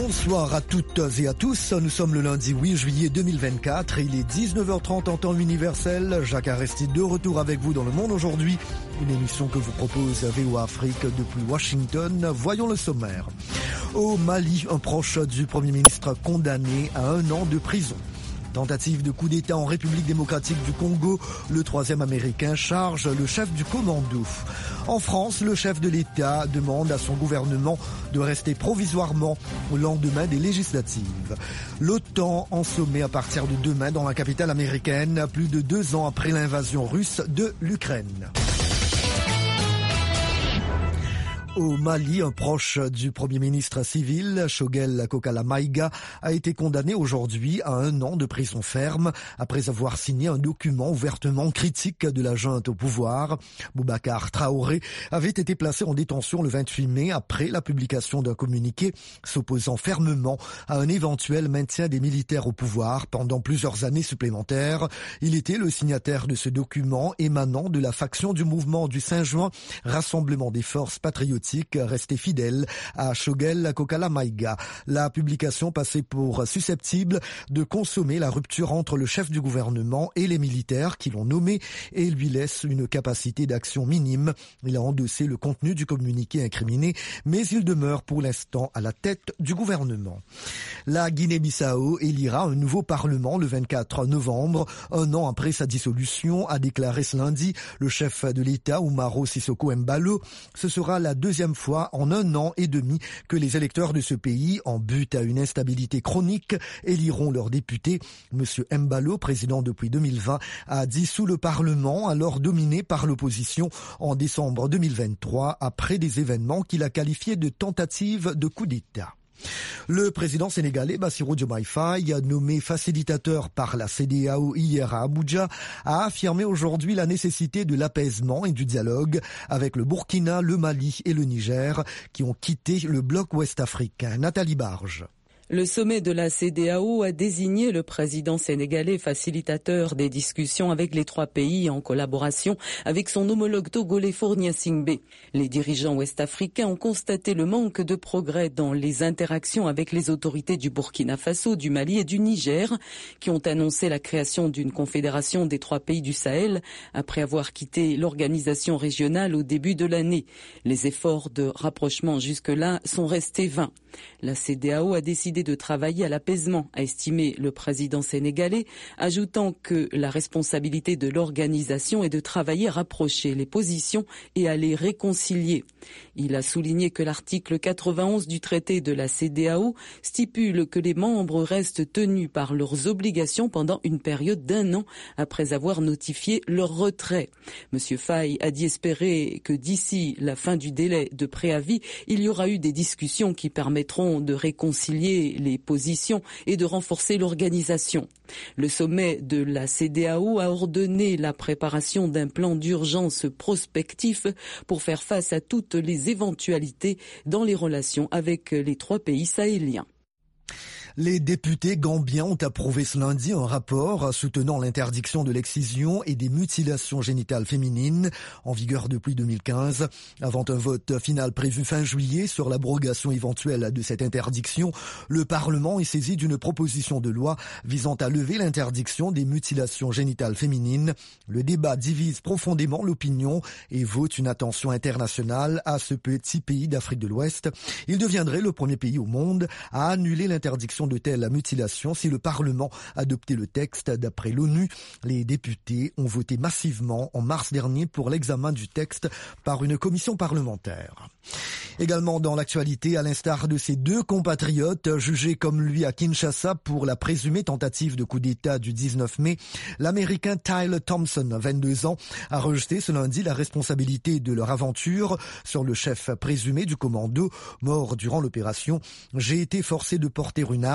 Bonsoir à toutes et à tous. Nous sommes le lundi 8 juillet 2024. Il est 19h30 en temps universel. Jacques Aristide de retour avec vous dans Le Monde aujourd'hui. Une émission que vous propose VOA Afrique depuis Washington. Voyons le sommaire. Au Mali, un proche du Premier ministre condamné à 1 an de prison. Tentative de coup d'État en République démocratique du Congo, le 3e américain charge le chef du commando. En France, le chef de l'État demande à son gouvernement de rester provisoirement au lendemain des législatives. L'OTAN en sommet à partir de demain dans la capitale américaine, plus de 2 ans après l'invasion russe de l'Ukraine. Au Mali, un proche du Premier ministre civil, Choguel Kokala Maïga, a été condamné aujourd'hui à 1 an de prison ferme après avoir signé un document ouvertement critique de la junte au pouvoir. Boubacar Traoré avait été placé en détention le 28 mai après la publication d'un communiqué s'opposant fermement à un éventuel maintien des militaires au pouvoir pendant plusieurs années supplémentaires. Il était le signataire de ce document émanant de la faction du mouvement du 5 juin, Rassemblement des forces patriotiques, resté fidèle à Choguel Kokala Maïga. La publication passait pour susceptible de consommer la rupture entre le chef du gouvernement et les militaires qui l'ont nommé et lui laisse une capacité d'action minime. Il a endossé le contenu du communiqué incriminé, mais il demeure pour l'instant à la tête du gouvernement. La Guinée-Bissau élira un nouveau parlement le 24 novembre, 1 an après sa dissolution, a déclaré ce lundi le chef de l'État Umaro Sissoko Embalo. Ce sera la deuxième fois en 1 an et demi que les électeurs de ce pays, en but à une instabilité chronique, éliront leurs députés. Monsieur Embalo, président depuis 2020, a dissous le Parlement, alors dominé par l'opposition, en décembre 2023, après des événements qu'il a qualifiés de tentatives de coup d'État. Le président sénégalais Bassirou Diomaye Faye, nommé facilitateur par la CEDEAO hier à Abuja, a affirmé aujourd'hui la nécessité de l'apaisement et du dialogue avec le Burkina, le Mali et le Niger qui ont quitté le bloc ouest-africain. Nathalie Barge. Le sommet de la CEDEAO a désigné le président sénégalais facilitateur des discussions avec les 3 pays en collaboration avec son homologue togolais Fournia Singbe. Les dirigeants ouest-africains ont constaté le manque de progrès dans les interactions avec les autorités du Burkina Faso, du Mali et du Niger, qui ont annoncé la création d'une confédération des 3 pays du Sahel après avoir quitté l'organisation régionale au début de l'année. Les efforts de rapprochement jusque-là sont restés vains. La CEDEAO a décidé de travailler à l'apaisement, a estimé le président sénégalais, ajoutant que la responsabilité de l'organisation est de travailler à rapprocher les positions et à les réconcilier. Il a souligné que l'article 91 du traité de la CEDEAO stipule que les membres restent tenus par leurs obligations pendant une période d'1 an après avoir notifié leur retrait. Monsieur Faye a dit espérer que d'ici la fin du délai de préavis, il y aura eu des discussions qui permettront de réconcilier les positions et de renforcer l'organisation. Le sommet de la CEDEAO a ordonné la préparation d'un plan d'urgence prospectif pour faire face à toutes les éventualités dans les relations avec les 3 pays sahéliens. Les députés gambiens ont approuvé ce lundi un rapport soutenant l'interdiction de l'excision et des mutilations génitales féminines en vigueur depuis 2015. Avant un vote final prévu fin juillet sur l'abrogation éventuelle de cette interdiction, le Parlement est saisi d'une proposition de loi visant à lever l'interdiction des mutilations génitales féminines. Le débat divise profondément l'opinion et vaut une attention internationale à ce petit pays d'Afrique de l'Ouest. Il deviendrait le premier pays au monde à annuler l'interdiction de telles mutilations si le Parlement adoptait le texte. D'après l'ONU, les députés ont voté massivement en mars dernier pour l'examen du texte par une commission parlementaire. Également dans l'actualité, à l'instar de ses 2 compatriotes jugés comme lui à Kinshasa pour la présumée tentative de coup d'État du 19 mai, l'Américain Tyler Thompson, 22 ans, a rejeté ce lundi la responsabilité de leur aventure sur le chef présumé du commando, mort durant l'opération. J'ai été forcé de porter une arme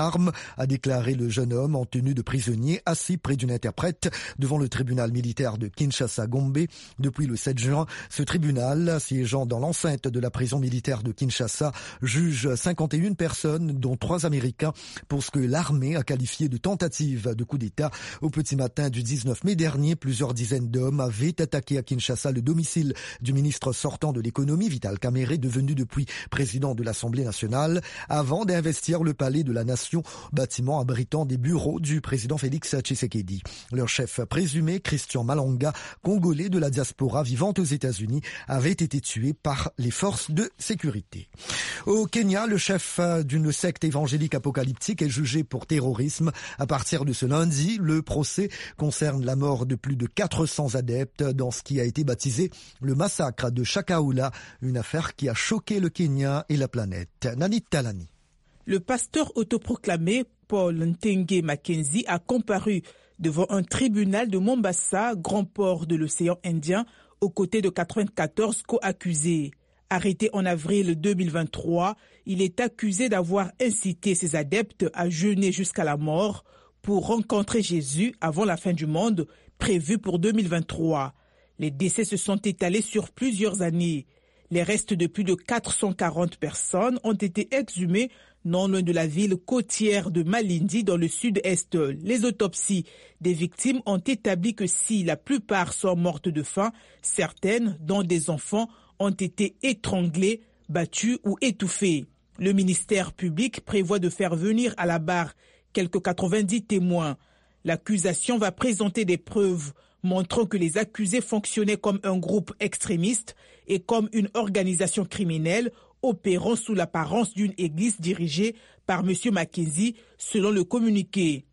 armes, a déclaré le jeune homme en tenue de prisonnier assis près d'une interprète devant le tribunal militaire de Kinshasa-Gombe. Depuis le 7 juin, ce tribunal, siégeant dans l'enceinte de la prison militaire de Kinshasa, juge 51 personnes, dont 3 Américains, pour ce que l'armée a qualifié de tentative de coup d'État. Au petit matin du 19 mai dernier, plusieurs dizaines d'hommes avaient attaqué à Kinshasa le domicile du ministre sortant de l'économie, Vital Kamerhe, devenu depuis président de l'Assemblée nationale, avant d'investir le palais de la nation, bâtiment abritant des bureaux du président Félix Tshisekedi. Leur chef présumé, Christian Malanga, congolais de la diaspora vivant aux États-Unis, avait été tué par les forces de sécurité. Au Kenya, le chef d'une secte évangélique apocalyptique est jugé pour terrorisme. À partir de ce lundi, le procès concerne la mort de plus de 400 adeptes dans ce qui a été baptisé le massacre de Shakahoula, une affaire qui a choqué le Kenya et la planète. Nanit Talani. Le pasteur autoproclamé Paul Ntenge Mackenzie a comparu devant un tribunal de Mombasa, grand port de l'océan Indien, aux côtés de 94 co-accusés. Arrêté en avril 2023, il est accusé d'avoir incité ses adeptes à jeûner jusqu'à la mort pour rencontrer Jésus avant la fin du monde, prévue pour 2023. Les décès se sont étalés sur plusieurs années. Les restes de plus de 440 personnes ont été exhumés non loin de la ville côtière de Malindi dans le sud-est. Les autopsies des victimes ont établi que si la plupart sont mortes de faim, certaines, dont des enfants, ont été étranglées, battues ou étouffées. Le ministère public prévoit de faire venir à la barre quelques 90 témoins. L'accusation va présenter des preuves montrant que les accusés fonctionnaient comme un groupe extrémiste et comme une organisation criminelle opérant sous l'apparence d'une église dirigée par M. Mackenzie, selon le communiqué.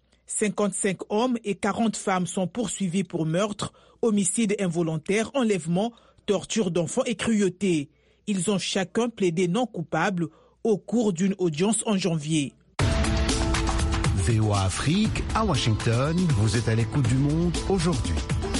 55 hommes et 40 femmes sont poursuivis pour meurtre, homicide involontaire, enlèvement, torture d'enfants et cruauté. Ils ont chacun plaidé non coupable au cours d'une audience en janvier. VOA Afrique, à Washington, vous êtes à l'écoute du monde aujourd'hui.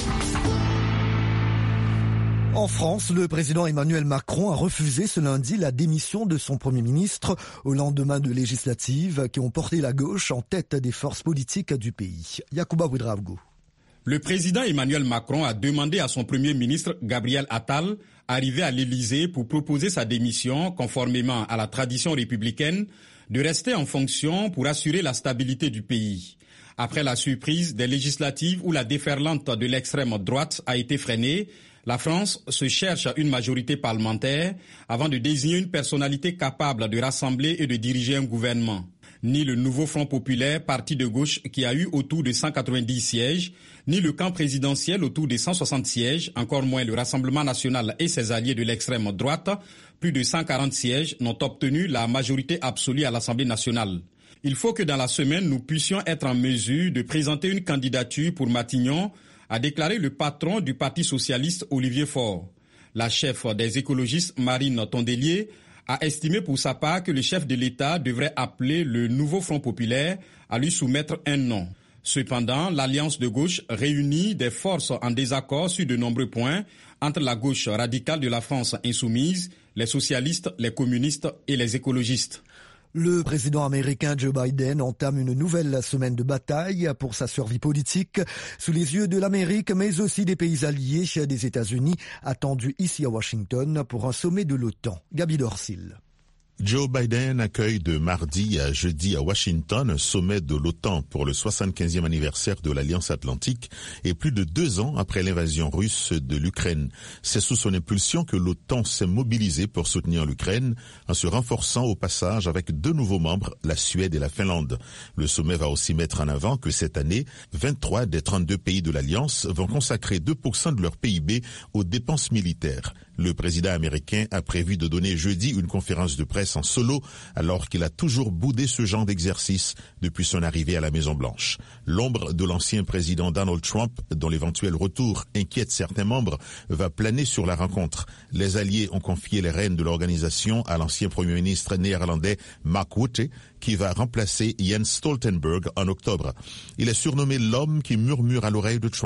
En France, le président Emmanuel Macron a refusé ce lundi la démission de son Premier ministre au lendemain de législatives qui ont porté la gauche en tête des forces politiques du pays. Yacouba Ouedraogo. Le président Emmanuel Macron a demandé à son Premier ministre Gabriel Attal, arrivé à l'Élysée pour proposer sa démission conformément à la tradition républicaine, de rester en fonction pour assurer la stabilité du pays. Après la surprise des législatives où la déferlante de l'extrême droite a été freinée, la France se cherche à une majorité parlementaire avant de désigner une personnalité capable de rassembler et de diriger un gouvernement. Ni le nouveau Front populaire, parti de gauche qui a eu autour de 190 sièges, ni le camp présidentiel autour de 160 sièges, encore moins le Rassemblement national et ses alliés de l'extrême droite, plus de 140 sièges, n'ont obtenu la majorité absolue à l'Assemblée nationale. Il faut que dans la semaine, nous puissions être en mesure de présenter une candidature pour Matignon, a déclaré le patron du Parti socialiste Olivier Faure. La chef des écologistes Marine Tondelier a estimé pour sa part que le chef de l'État devrait appeler le nouveau Front populaire à lui soumettre un nom. Cependant, l'alliance de gauche réunit des forces en désaccord sur de nombreux points entre la gauche radicale de la France insoumise, les socialistes, les communistes et les écologistes. Le président américain Joe Biden entame une nouvelle semaine de bataille pour sa survie politique sous les yeux de l'Amérique, mais aussi des pays alliés des États-Unis, attendus ici à Washington pour un sommet de l'OTAN. Gabi Dorsil. Joe Biden accueille de mardi à jeudi à Washington un sommet de l'OTAN pour le 75e anniversaire de l'Alliance Atlantique et plus de 2 ans après l'invasion russe de l'Ukraine. C'est sous son impulsion que l'OTAN s'est mobilisée pour soutenir l'Ukraine en se renforçant au passage avec 2 nouveaux membres, la Suède et la Finlande. Le sommet va aussi mettre en avant que cette année, 23 des 32 pays de l'Alliance vont consacrer 2% de leur PIB aux dépenses militaires. Le président américain a prévu de donner jeudi une conférence de presse en solo alors qu'il a toujours boudé ce genre d'exercice depuis son arrivée à la Maison-Blanche. L'ombre de l'ancien président Donald Trump, dont l'éventuel retour inquiète certains membres, va planer sur la rencontre. Les alliés ont confié les rênes de l'organisation à l'ancien premier ministre néerlandais Mark Rutte, qui va remplacer Jens Stoltenberg en octobre. Il est surnommé l'homme qui murmure à l'oreille de Trump.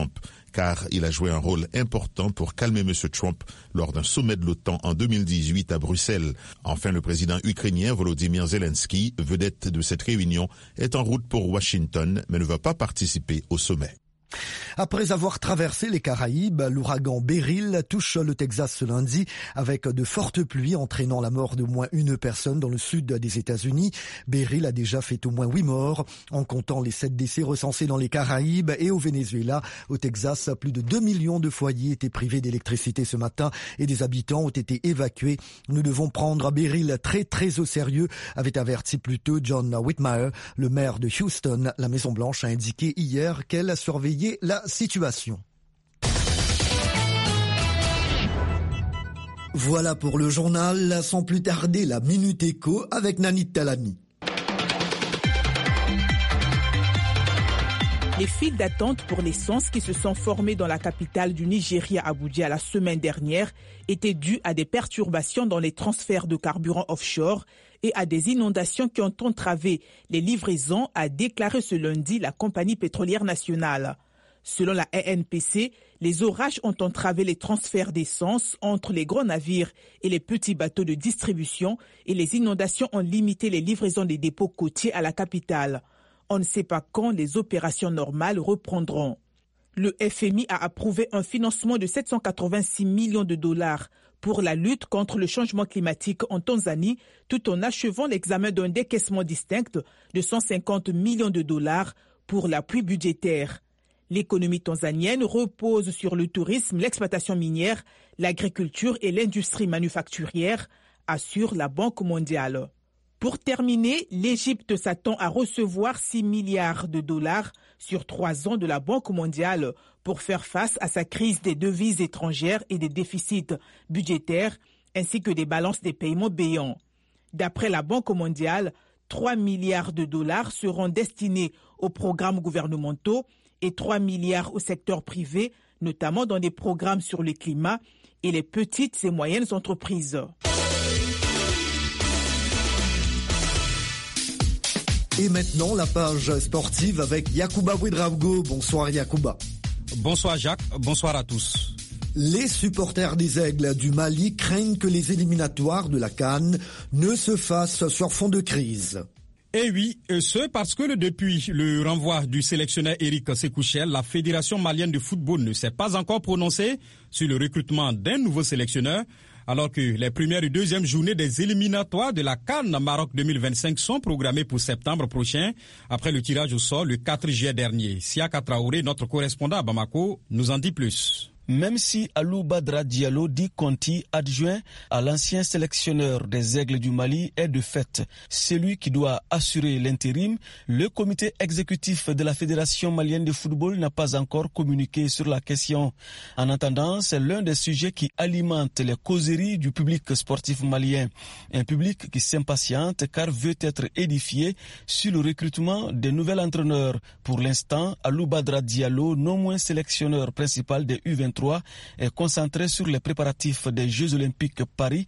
car il a joué un rôle important pour calmer M. Trump lors d'un sommet de l'OTAN en 2018 à Bruxelles. Enfin, le président ukrainien Volodymyr Zelensky, vedette de cette réunion, est en route pour Washington, mais ne va pas participer au sommet. Après avoir traversé les Caraïbes, l'ouragan Beryl touche le Texas ce lundi avec de fortes pluies entraînant la mort d'au moins une personne dans le sud des États-Unis. Beryl a déjà fait au moins 8 morts, en comptant les 7 décès recensés dans les Caraïbes et au Venezuela. Au Texas, plus de 2 millions de foyers étaient privés d'électricité ce matin et des habitants ont été évacués. Nous devons prendre Beryl très au sérieux, avait averti plus tôt John Whitmire, le maire de Houston. La Maison-Blanche a indiqué hier qu'elle a surveillé la situation. Voilà pour le journal. Sans plus tarder, la Minute Éco avec Nanit Talami. Les files d'attente pour l'essence qui se sont formées dans la capitale du Nigeria, Abuja, la semaine dernière, étaient dues à des perturbations dans les transferts de carburant offshore et à des inondations qui ont entravé les livraisons, a déclaré ce lundi la compagnie pétrolière nationale. Selon la ANPC, les orages ont entravé les transferts d'essence entre les gros navires et les petits bateaux de distribution et les inondations ont limité les livraisons des dépôts côtiers à la capitale. On ne sait pas quand les opérations normales reprendront. Le FMI a approuvé un financement de 786 millions de dollars pour la lutte contre le changement climatique en Tanzanie, tout en achevant l'examen d'un décaissement distinct de 150 millions de dollars pour l'appui budgétaire. L'économie tanzanienne repose sur le tourisme, l'exploitation minière, l'agriculture et l'industrie manufacturière, assure la Banque mondiale. Pour terminer, l'Égypte s'attend à recevoir 6 milliards de dollars sur 3 ans de la Banque mondiale pour faire face à sa crise des devises étrangères et des déficits budgétaires, ainsi que des balances des paiements béants. D'après la Banque mondiale, 3 milliards de dollars seront destinés aux programmes gouvernementaux et 3 milliards au secteur privé, notamment dans des programmes sur le climat et les petites et moyennes entreprises. Et maintenant, la page sportive avec Yacouba Ouedraogo. Bonsoir Yacouba. Bonsoir Jacques, bonsoir à tous. Les supporters des Aigles du Mali craignent que les éliminatoires de la CAN ne se fassent sur fond de crise. Et oui, ce parce que depuis le renvoi du sélectionneur Eric Sekouchel, la Fédération malienne de football ne s'est pas encore prononcée sur le recrutement d'un nouveau sélectionneur, alors que les premières et deuxièmes journées des éliminatoires de la CAN Maroc 2025 sont programmées pour septembre prochain, après le tirage au sort le 4 juillet dernier. Siaka Traoré, notre correspondant à Bamako, nous en dit plus. Même si Alou Badra Diallo, dit Conti, adjoint à l'ancien sélectionneur des Aigles du Mali, est de fait celui qui doit assurer l'intérim, le comité exécutif de la Fédération malienne de football n'a pas encore communiqué sur la question. En attendant, c'est l'un des sujets qui alimente les causeries du public sportif malien. Un public qui s'impatiente car veut être édifié sur le recrutement des nouveaux entraîneurs. Pour l'instant, Alou Badra Diallo, non moins sélectionneur principal des U23, est concentré sur les préparatifs des Jeux Olympiques Paris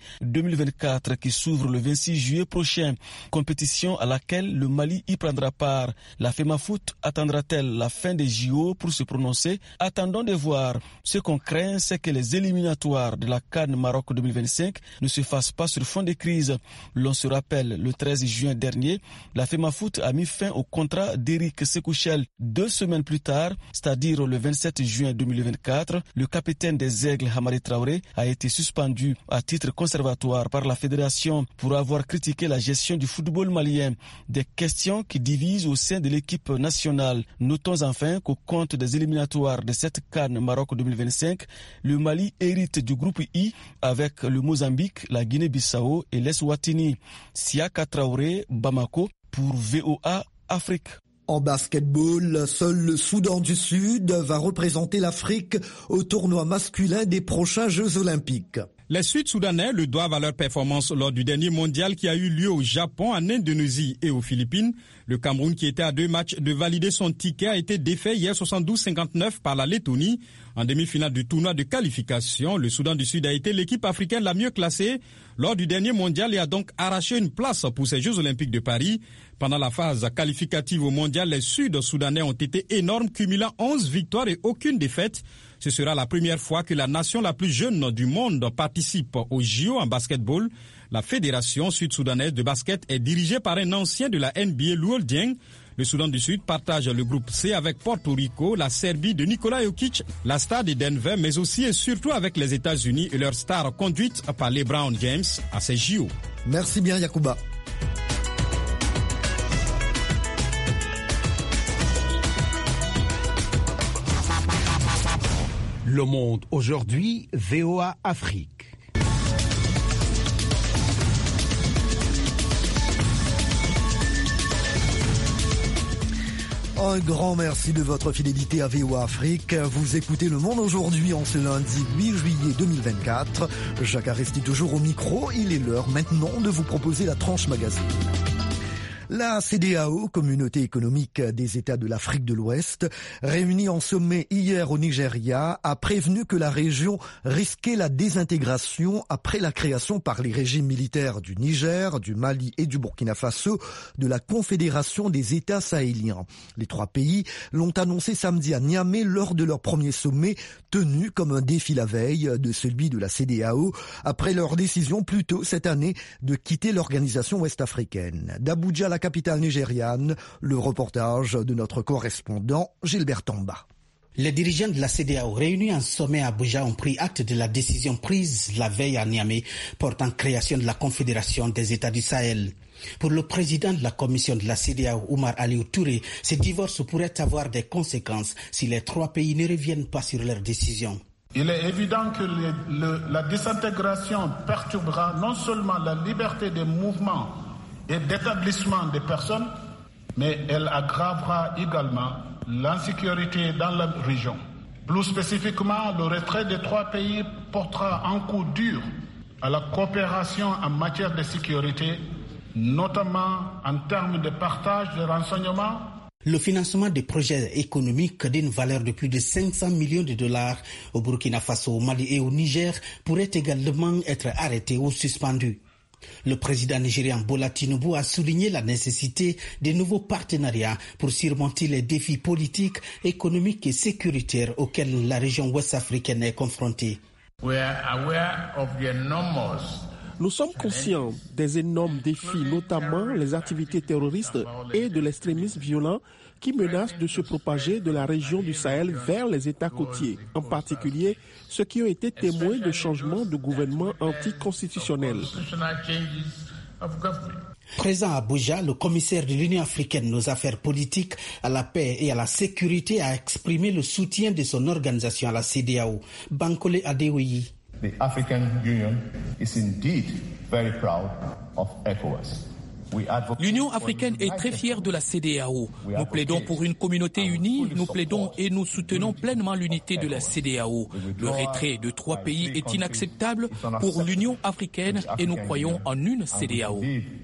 2024 qui s'ouvrent le 26 juillet prochain, compétition à laquelle le Mali y prendra part. La FEMAFOOT attendra-t-elle la fin des JO pour se prononcer? Attendons de voir. Ce qu'on craint, c'est que les éliminatoires de la CAN Maroc 2025 ne se fassent pas sur fond de crise. L'on se rappelle, le 13 juin dernier, la FEMAFOOT a mis fin au contrat d'Eric Sekouchel. 2 semaines plus tard, c'est-à-dire le 27 juin 2024, le capitaine des Aigles, Hamari Traoré, a été suspendu à titre conservatoire par la fédération pour avoir critiqué la gestion du football malien. Des questions qui divisent au sein de l'équipe nationale. Notons enfin qu'au compte des éliminatoires de cette CAN Maroc 2025, le Mali hérite du groupe I avec le Mozambique, la Guinée-Bissau et l'Eswatini. Siaka Traoré, Bamako, pour VOA Afrique. En basketball, seul le Soudan du Sud va représenter l'Afrique au tournoi masculin des prochains Jeux Olympiques. Les Sud-Soudanais le doivent à leur performance lors du dernier mondial qui a eu lieu au Japon, en Indonésie et aux Philippines. Le Cameroun, qui était à 2 matchs de valider son ticket, a été défait hier 72-59 par la Lettonie. En demi-finale du tournoi de qualification, le Soudan du Sud a été l'équipe africaine la mieux classée lors du dernier mondial et a donc arraché une place pour ces Jeux Olympiques de Paris. Pendant la phase qualificative au mondial, les Sud-Soudanais ont été énormes, cumulant 11 victoires et aucune défaite. Ce sera la première fois que la nation la plus jeune du monde participe aux JO en basketball. La Fédération sud-soudanaise de basket est dirigée par un ancien de la NBA, Luol Deng. Le Soudan du Sud partage le groupe C avec Porto Rico, la Serbie de Nikola Jokic, la star de Denver, mais aussi et surtout avec les États-Unis et leur star conduite par LeBron James à ces JO. Merci bien, Yacouba. Le Monde aujourd'hui, VOA Afrique. Un grand merci de votre fidélité à VOA Afrique. Vous écoutez Le Monde aujourd'hui en ce lundi 8 juillet 2024. Jacques Aresti toujours au micro. Il est l'heure maintenant de vous proposer la tranche magazine. La CEDEAO, Communauté économique des États de l'Afrique de l'Ouest, réunie en sommet hier au Nigeria, a prévenu que la région risquait la désintégration après la création par les régimes militaires du Niger, du Mali et du Burkina Faso de la Confédération des États sahéliens. Les trois pays l'ont annoncé samedi à Niamey lors de leur premier sommet, tenu comme un défi la veille de celui de la CEDEAO, après leur décision plus tôt cette année de quitter l'organisation ouest-africaine. D'Abuja, la capitale nigériane, le reportage de notre correspondant Gilbert Tamba. Les dirigeants de la CEDEAO réunis en sommet à Abuja ont pris acte de la décision prise la veille à Niamey portant création de la Confédération des États du Sahel. Pour le président de la commission de la CEDEAO, Oumar Aliou Touré, ce divorce pourrait avoir des conséquences si les trois pays ne reviennent pas sur leur décision. Il est évident que la désintégration perturbera non seulement la liberté des mouvements et d'établissement des personnes, mais elle aggravera également l'insécurité dans la région. Plus spécifiquement, le retrait des trois pays portera un coup dur à la coopération en matière de sécurité, notamment en termes de partage de renseignements. Le financement des projets économiques d'une valeur de plus de 500 millions de dollars au Burkina Faso, au Mali et au Niger pourrait également être arrêté ou suspendu. Le président nigérian Bola Tinubu a souligné la nécessité de nouveaux partenariats pour surmonter les défis politiques, économiques et sécuritaires auxquels la région ouest-africaine est confrontée. Nous sommes conscients des énormes défis, notamment les activités terroristes et de l'extrémisme violent qui menacent de se propager de la région du Sahel vers les États côtiers, en particulier ceux qui ont été témoins de changements de gouvernement anticonstitutionnels. Présent à Abuja, le commissaire de l'Union africaine aux affaires politiques, à la paix et à la sécurité a exprimé le soutien de son organisation à la CEDEAO, Bankole Adeoye. The African Union is indeed very proud of ECOWAS. L'Union africaine est très fière de la CEDEAO. Nous plaidons pour une communauté unie, nous plaidons et nous soutenons pleinement l'unité de la CEDEAO. Le retrait de trois pays est inacceptable pour l'Union africaine et nous croyons en une CEDEAO.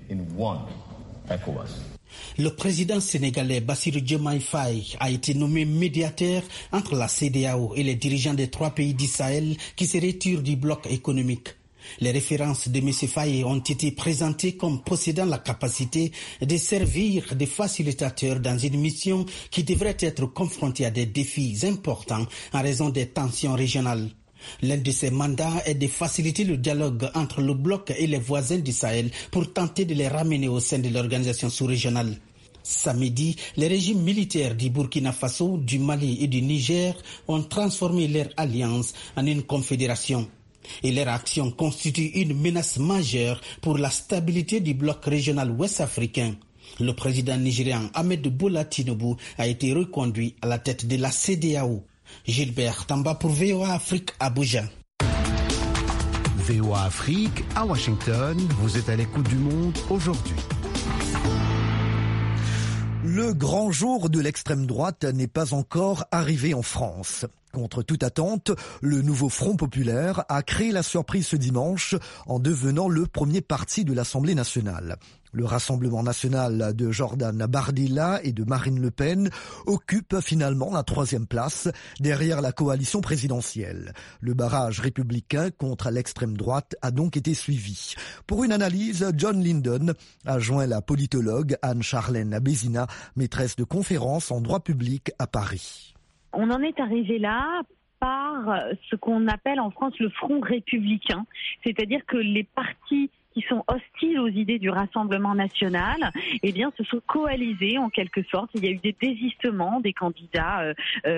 Le président sénégalais Bassirou Diomaye Faye a été nommé médiateur entre la CEDEAO et les dirigeants des trois pays du Sahel qui se retirent du bloc économique. Les références de M. Faye ont été présentées comme possédant la capacité de servir de facilitateur dans une mission qui devrait être confrontée à des défis importants en raison des tensions régionales. L'un de ses mandats est de faciliter le dialogue entre le bloc et les voisins du Sahel pour tenter de les ramener au sein de l'organisation sous-régionale. Samedi, les régimes militaires du Burkina Faso, du Mali et du Niger ont transformé leur alliance en une confédération. Et leur action constitue une menace majeure pour la stabilité du bloc régional ouest-africain. Le président nigérian Ahmed Bola Tinubu a été reconduit à la tête de la CEDEAO. Gilbert Tamba pour VOA Afrique, Abuja. VOA Afrique, à Washington, vous êtes à l'écoute du Monde aujourd'hui. Le grand jour de l'extrême droite n'est pas encore arrivé en France. Contre toute attente, le nouveau Front populaire a créé la surprise ce dimanche en devenant le premier parti de l'Assemblée nationale. Le Rassemblement national de Jordan Bardella et de Marine Le Pen occupe finalement la 3e place derrière la coalition présidentielle. Le barrage républicain contre l'extrême droite a donc été suivi. Pour une analyse, John Linden a joint la politologue Anne-Charlène Bézina, maîtresse de conférences en droit public à Paris. On en est arrivé là par ce qu'on appelle en France le front républicain, c'est-à-dire que les partis qui sont hostiles aux idées du Rassemblement national, eh bien, se sont coalisés en quelque sorte. Il y a eu des désistements des candidats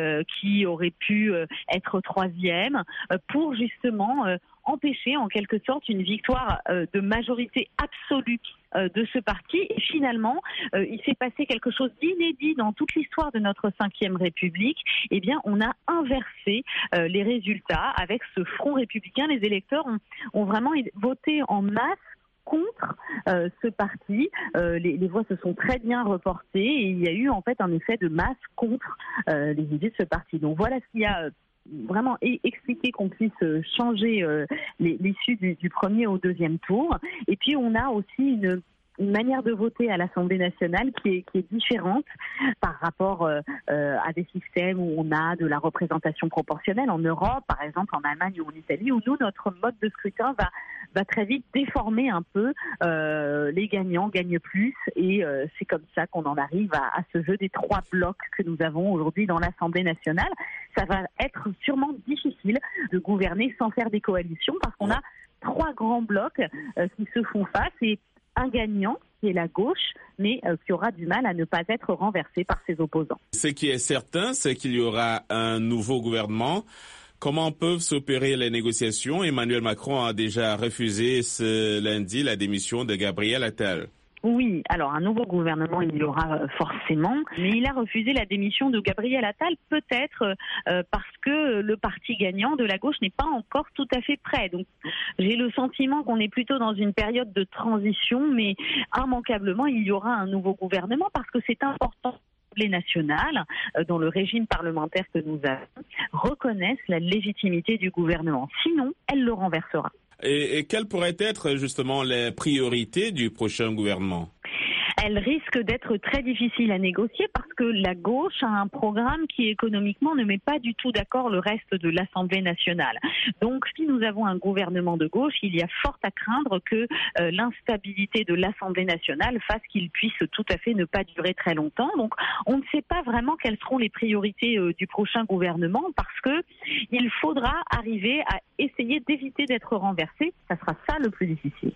qui auraient pu être 3e pour justement empêcher en quelque sorte une victoire de majorité absolue de ce parti. Et finalement, il s'est passé quelque chose d'inédit dans toute l'histoire de notre 5e République. Eh bien, on a inversé les résultats avec ce front républicain. Les électeurs ont vraiment voté en masse contre ce parti. Les voix se sont très bien reportées et il y a eu en fait un effet de masse contre les idées de ce parti. Donc voilà ce qu'il y a vraiment expliqué qu'on puisse changer l'issue du premier au 2e tour. Et puis on a aussi une manière de voter à l'Assemblée nationale qui est différente par rapport à des systèmes où on a de la représentation proportionnelle en Europe, par exemple en Allemagne ou en Italie, où nous, notre mode de scrutin va très vite déformer un peu, les gagnants gagnent plus et c'est comme ça qu'on en arrive à ce jeu des 3 blocs que nous avons aujourd'hui dans l'Assemblée nationale. Ça va être sûrement difficile de gouverner sans faire des coalitions parce qu'on a 3 grands blocs qui se font face et un gagnant qui est la gauche, mais qui aura du mal à ne pas être renversé par ses opposants. Ce qui est certain, c'est qu'il y aura un nouveau gouvernement. Comment peuvent s'opérer les négociations? Emmanuel Macron a déjà refusé ce lundi la démission de Gabriel Attal. Oui, alors un nouveau gouvernement il y aura forcément, mais il a refusé la démission de Gabriel Attal peut-être parce que le parti gagnant de la gauche n'est pas encore tout à fait prêt. Donc j'ai le sentiment qu'on est plutôt dans une période de transition, mais immanquablement il y aura un nouveau gouvernement parce que c'est important. L'Assemblée nationale, dont le régime parlementaire que nous avons, reconnaissent la légitimité du gouvernement. Sinon, elle le renversera. Et quelles pourraient être justement les priorités du prochain gouvernement ? Elle risque d'être très difficile à négocier parce que la gauche a un programme qui économiquement ne met pas du tout d'accord le reste de l'Assemblée nationale. Donc si nous avons un gouvernement de gauche, il y a fort à craindre que l'instabilité de l'Assemblée nationale fasse qu'il puisse tout à fait ne pas durer très longtemps. Donc on ne sait pas vraiment quelles seront les priorités du prochain gouvernement parce que il faudra arriver à essayer d'éviter d'être renversé. Ça sera ça le plus difficile.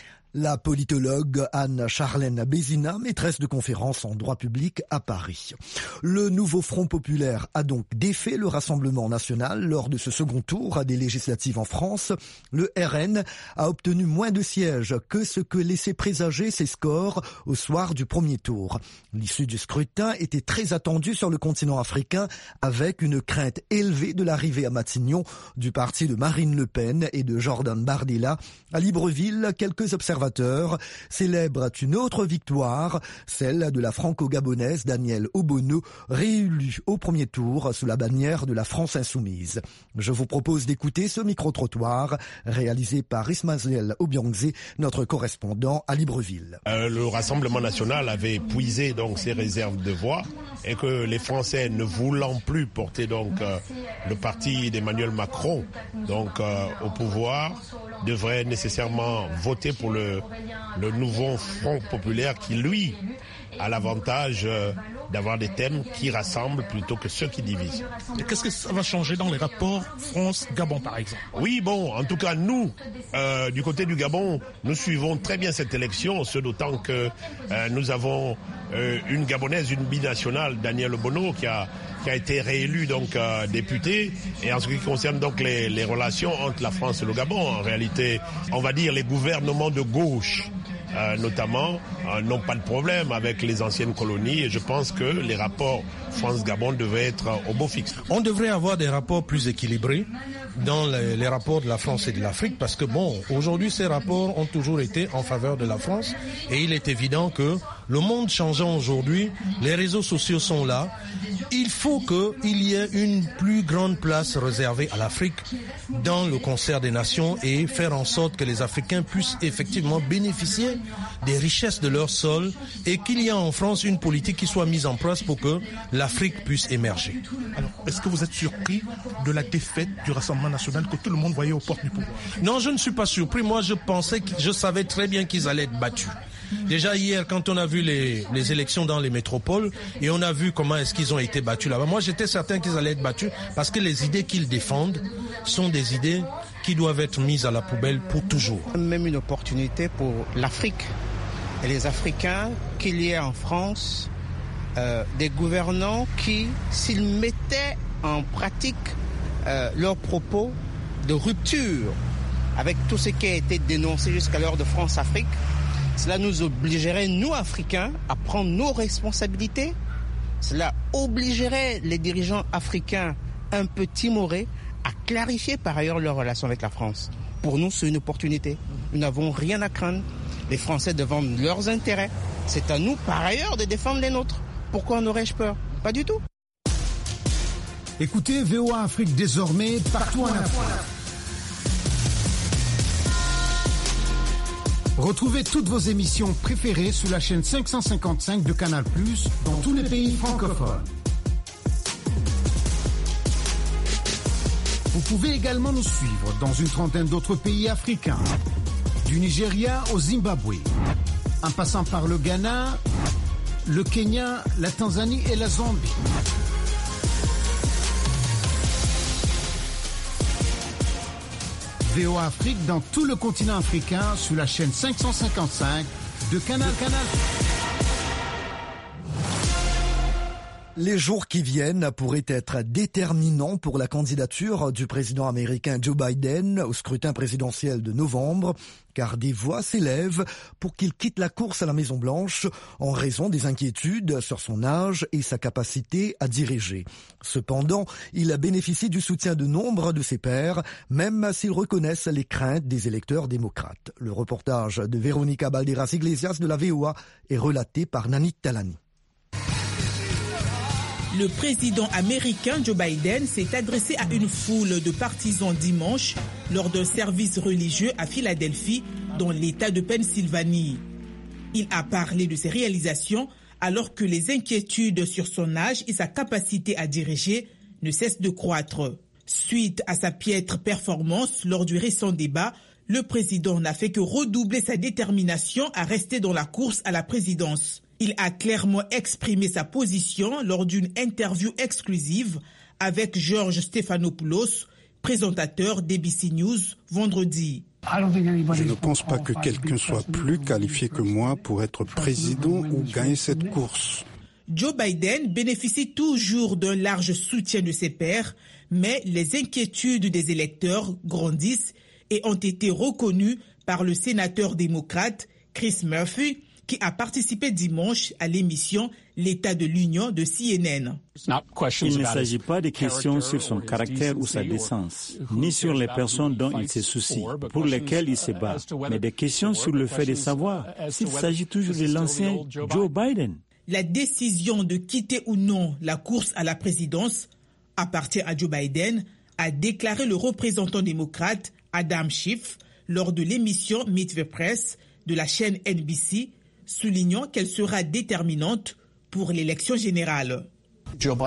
La politologue Anne-Charlène Bézina, maîtresse de conférences en droit public à Paris. Le nouveau Front populaire a donc défait le Rassemblement national lors de ce second tour des législatives en France. Le RN a obtenu moins de sièges que ce que laissaient présager ses scores au soir du premier tour. L'issue du scrutin était très attendue sur le continent africain avec une crainte élevée de l'arrivée à Matignon du parti de Marine Le Pen et de Jordan Bardella. À Libreville, quelques observateurs célèbrent une autre victoire, celle de la franco-gabonaise Danielle Obono, réélue au premier tour sous la bannière de la France insoumise. Je vous propose d'écouter ce micro-trottoir réalisé par Ismaël Obiangze, notre correspondant à Libreville. Le Rassemblement national avait puisé donc ses réserves de voix et que les Français ne voulant plus porter donc le parti d'Emmanuel Macron donc au pouvoir devraient nécessairement voter pour le nouveau Front populaire qui, lui, a l'avantage d'avoir des thèmes qui rassemblent plutôt que ceux qui divisent. Et qu'est-ce que ça va changer dans les rapports France-Gabon, par exemple? Oui, bon, en tout cas, nous, du côté du Gabon, nous suivons très bien cette élection, ce d'autant que nous avons une Gabonaise, une binationale, Danielle Obono, qui a été réélue donc députée. Et en ce qui concerne donc les relations entre la France et le Gabon, en réalité, on va dire les gouvernements de gauche, notamment, n'ont pas de problème avec les anciennes colonies. Et je pense que les rapports France-Gabon devait être au beau fixe. On devrait avoir des rapports plus équilibrés dans les rapports de la France et de l'Afrique parce que aujourd'hui ces rapports ont toujours été en faveur de la France et il est évident que le monde changeant aujourd'hui, les réseaux sociaux sont là. Il faut qu'il y ait une plus grande place réservée à l'Afrique dans le concert des nations et faire en sorte que les Africains puissent effectivement bénéficier des richesses de leur sol et qu'il y ait en France une politique qui soit mise en place pour que l'Afrique puisse émerger. Alors, est-ce que vous êtes surpris de la défaite du Rassemblement national que tout le monde voyait aux portes du pouvoir? Non, je ne suis pas surpris. Moi, je savais très bien qu'ils allaient être battus. Déjà hier, quand on a vu les élections dans les métropoles et on a vu comment est-ce qu'ils ont été battus là-bas, moi j'étais certain qu'ils allaient être battus parce que les idées qu'ils défendent sont des idées qui doivent être mises à la poubelle pour toujours. Même une opportunité pour l'Afrique et les Africains qu'il y ait en France des gouvernants qui, s'ils mettaient en pratique leurs propos de rupture avec tout ce qui a été dénoncé jusqu'à l'heure de France-Afrique, cela nous obligerait, nous Africains, à prendre nos responsabilités. Cela obligerait les dirigeants africains un peu timorés à clarifier par ailleurs leurs relations avec la France. Pour nous, c'est une opportunité. Nous n'avons rien à craindre. Les Français défendent leurs intérêts. C'est à nous, par ailleurs, de défendre les nôtres. Pourquoi en aurais-je peur? Pas du tout. Écoutez VOA Afrique désormais partout en Afrique. Retrouvez toutes vos émissions préférées sur la chaîne 555 de Canal+, dans tous les pays francophones. Vous pouvez également nous suivre dans une trentaine d'autres pays africains, du Nigeria au Zimbabwe, en passant par le Ghana, le Kenya, la Tanzanie et la Zambie. VOA Afrique dans tout le continent africain sur la chaîne 555 de Canal. Les jours qui viennent pourraient être déterminants pour la candidature du président américain Joe Biden au scrutin présidentiel de novembre, car des voix s'élèvent pour qu'il quitte la course à la Maison-Blanche en raison des inquiétudes sur son âge et sa capacité à diriger. Cependant, il bénéficie du soutien de nombre de ses pairs, même s'ils reconnaissent les craintes des électeurs démocrates. Le reportage de Véronica Balderas-Iglesias de la VOA est relaté par Nanit Talani. Le président américain Joe Biden s'est adressé à une foule de partisans dimanche lors d'un service religieux à Philadelphie, dans l'État de Pennsylvanie. Il a parlé de ses réalisations alors que les inquiétudes sur son âge et sa capacité à diriger ne cessent de croître. Suite à sa piètre performance lors du récent débat, le président n'a fait que redoubler sa détermination à rester dans la course à la présidence. Il a clairement exprimé sa position lors d'une interview exclusive avec George Stephanopoulos, présentateur d'ABC News, vendredi. Je ne pense pas que quelqu'un soit plus qualifié que moi pour être président ou gagner cette course. Joe Biden bénéficie toujours d'un large soutien de ses pairs, mais les inquiétudes des électeurs grandissent et ont été reconnues par le sénateur démocrate Chris Murphy, qui a participé dimanche à l'émission L'État de l'Union de CNN. Il ne s'agit pas de questions sur son caractère ou sa décence, ni sur les personnes dont il se soucie, pour lesquelles il se bat, mais des questions sur le fait de savoir s'il s'agit toujours de l'ancien Joe Biden. La décision de quitter ou non la course à la présidence appartient à Joe Biden, a déclaré le représentant démocrate Adam Schiff lors de l'émission Meet the Press de la chaîne NBC, soulignant qu'elle sera déterminante pour l'élection générale. Joe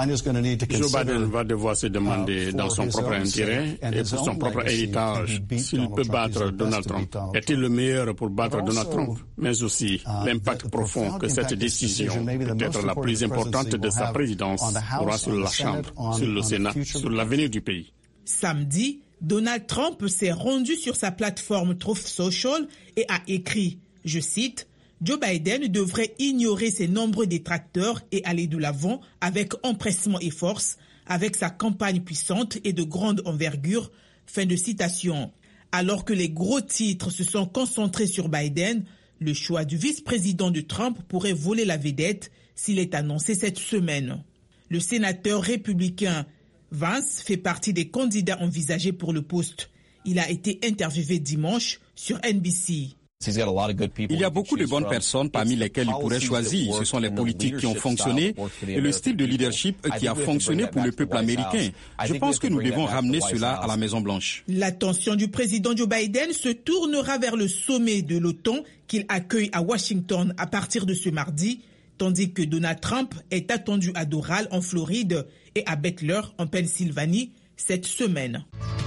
Biden va devoir se demander dans son propre intérêt et pour son propre héritage s'il peut battre Donald Trump. Est-il le meilleur pour battre Donald Trump? Mais aussi l'impact profond que cette décision, peut-être la plus importante de sa présidence, aura sur la Chambre, sur le Sénat, sur l'avenir du pays. Samedi, Donald Trump s'est rendu sur sa plateforme Truth Social et a écrit, je cite, « Joe Biden devrait ignorer ses nombreux détracteurs et aller de l'avant avec empressement et force, avec sa campagne puissante et de grande envergure. » Fin de citation. Alors que les gros titres se sont concentrés sur Biden, le choix du vice-président de Trump pourrait voler la vedette s'il est annoncé cette semaine. le sénateur républicain Vance fait partie des candidats envisagés pour le poste. Il a été interviewé dimanche sur NBC. Il y a beaucoup de bonnes personnes parmi lesquelles il pourrait choisir. Ce sont les politiques qui ont fonctionné et le style de leadership qui a fonctionné pour le peuple américain. Je pense que nous devons ramener cela à la Maison-Blanche. L'attention du président Joe Biden se tournera vers le sommet de l'OTAN qu'il accueille à Washington à partir de ce mardi, tandis que Donald Trump est attendu à Doral en Floride et à Butler en Pennsylvanie cette semaine.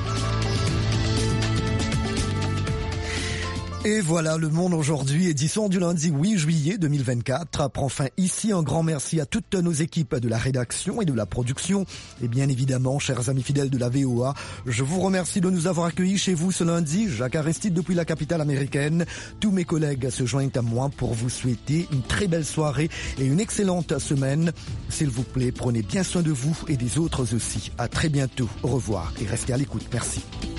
Et voilà, Le Monde aujourd'hui, édition du lundi 8 juillet 2024, prend fin ici. Un grand merci à toutes nos équipes de la rédaction et de la production. Et bien évidemment, chers amis fidèles de la VOA, je vous remercie de nous avoir accueillis chez vous ce lundi. Jacques Aristide depuis la capitale américaine. Tous mes collègues se joignent à moi pour vous souhaiter une très belle soirée et une excellente semaine. S'il vous plaît, prenez bien soin de vous et des autres aussi. À très bientôt. Au revoir et restez à l'écoute. Merci.